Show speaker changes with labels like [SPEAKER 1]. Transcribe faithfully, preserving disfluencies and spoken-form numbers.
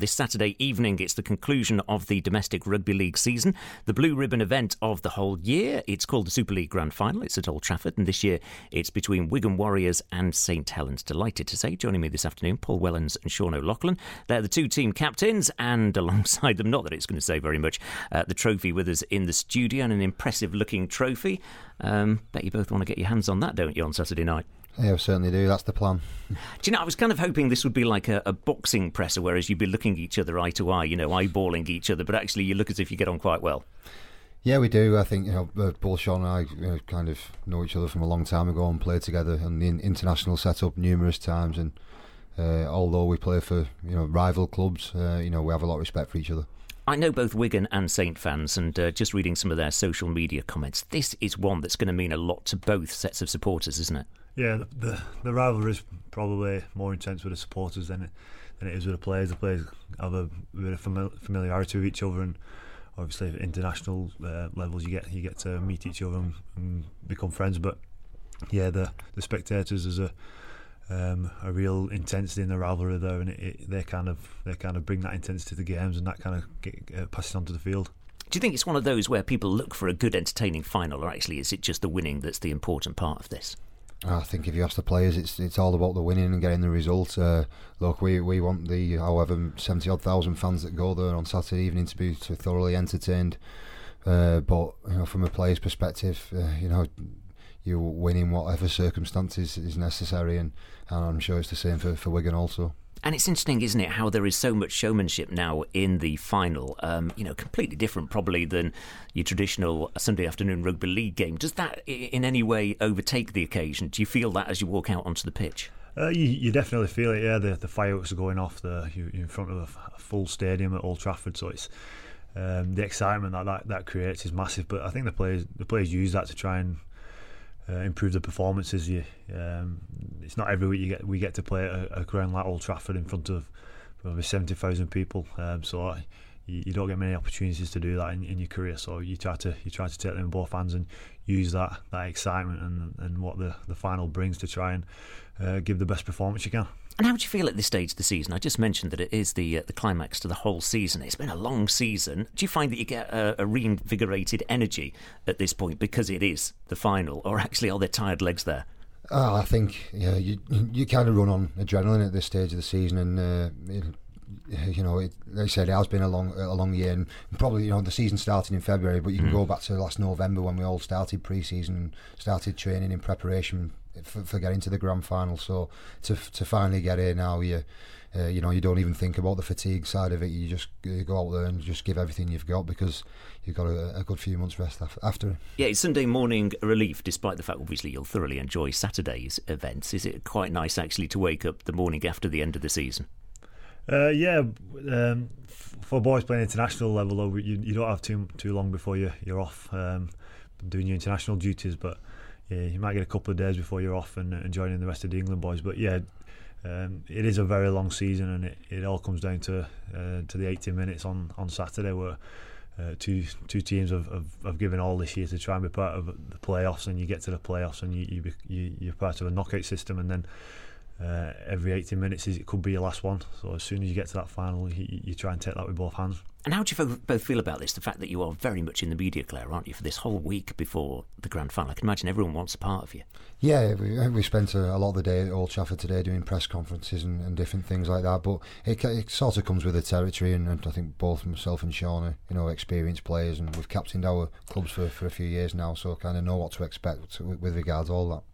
[SPEAKER 1] this Saturday evening. It's the conclusion of the domestic rugby league season, the blue ribbon event of the whole year. It's called the Super League Grand Final. It's at Old Trafford, and this year it's between Wigan Warriors and St Helens. Delighted to say, joining me this afternoon, Paul Wellens and Sean O'Loughlin. They're the two team captains, and alongside them, not that it's going to say very much, uh, the trophy with us in the studio, and an impressive looking trophy. Um, bet you both want to get your hands on that, don't you, on Saturday night?
[SPEAKER 2] Yeah, we certainly do. That's the plan.
[SPEAKER 1] Do you know, I was kind of hoping this would be like a, a boxing presser, whereas you'd be looking each other eye to eye, you know, eyeballing each other, but actually you look as if you get on quite well.
[SPEAKER 2] Yeah, we do. I think, you know, uh, both Sean and I you know, kind of know each other from a long time ago and played together in the international setup numerous times. And uh, although we play for, you know, rival clubs, uh, you know, we have a lot of respect for each other.
[SPEAKER 1] I know both Wigan and Saint fans, and uh, just reading some of their social media comments, this is one that's going to mean a lot to both sets of supporters, isn't it?
[SPEAKER 3] Yeah, the, the the rivalry is probably more intense with the supporters than it than it is with the players. The players have a bit of famili- familiarity with each other, and obviously at international uh, levels you get you get to meet each other and, and become friends. But yeah, the the spectators, there's a um, a real intensity in the rivalry there, and it, it, they kind of they kind of bring that intensity to the games, and that kind of get, uh, passes onto the field.
[SPEAKER 1] Do you think it's one of those where people look for a good, entertaining final, or actually is it just the winning that's the important part of this?
[SPEAKER 2] I think if you ask the players, it's it's all about the winning and getting the result. Uh, look, we we want the however seventy odd thousand fans that go there on Saturday evening to be to thoroughly entertained. Uh, but you know, from a player's perspective, uh, you know, you win in whatever circumstances is necessary, and, and I'm sure it's the same for for Wigan also.
[SPEAKER 1] And it's interesting, isn't it, how there is so much showmanship now in the final, um, you know, completely different probably than your traditional Sunday afternoon rugby league game. Does that in any way overtake the occasion? Do you feel that as you walk out onto the pitch?
[SPEAKER 3] Uh, you, you definitely feel it, yeah. The, the fireworks are going off, the, you're in front of a, f- a full stadium at Old Trafford, so it's um, the excitement that, that that creates is massive. But I think the players the players use that to try and Uh, improve the performances. You, um, it's not every week you get we get to play at a, a ground like Old Trafford in front of probably seventy thousand people. Um, so uh, you, you don't get many opportunities to do that in, in your career. So you try to you try to take them in both hands and use that that excitement and, and what the, the final brings to try and uh, give the best performance you can.
[SPEAKER 1] And how do you feel at this stage of the season? I just mentioned that it is the uh, the climax to the whole season. It's been a long season. Do you find that you get a, a reinvigorated energy at this point because it is the final, or actually are there tired legs there?
[SPEAKER 2] Oh, I think yeah, you you kind of run on adrenaline at this stage of the season, and uh, it, you know, it, like I said, it has been a long a long year, and probably you know the season started in February, but you can mm. go back to last November when we all started pre-season, started training in preparation For, for getting to the grand final. So to to finally get here now, you uh, you know you don't even think about the fatigue side of it. You just you go out there and just give everything you've got, because you've got a, a good few months rest after.
[SPEAKER 1] Yeah, it's Sunday morning relief, despite the fact obviously you'll thoroughly enjoy Saturday's events. Is it quite nice actually to wake up the morning after the end of the season?
[SPEAKER 3] Uh, yeah, um, for boys playing international level though, you, you don't have too too long before you you're off um, doing your international duties, but yeah, you might get a couple of days before you're off and, and joining the rest of the England boys. But yeah, um, it is a very long season, and it, it all comes down to uh, to the eighty minutes on, on Saturday, where uh, two two teams have, have, have given all this year to try and be part of the playoffs, and you get to the playoffs and you, you, you you're part of a knockout system, and then uh, every eighty minutes is, it could be your last one. So as soon as you get to that final, you, you try and take that with both hands.
[SPEAKER 1] And how do you both feel about this? The fact that you are very much in the media, Claire, aren't you, for this whole week before the grand final? I can imagine everyone wants a part of you.
[SPEAKER 2] Yeah, we, we spent a, a lot of the day at Old Trafford today doing press conferences and, and different things like that. But it, it sort of comes with the territory, and, and I think both myself and Sean are, you know, experienced players, and we've captained our clubs for, for a few years now, so kind of know what to expect with regards to all that.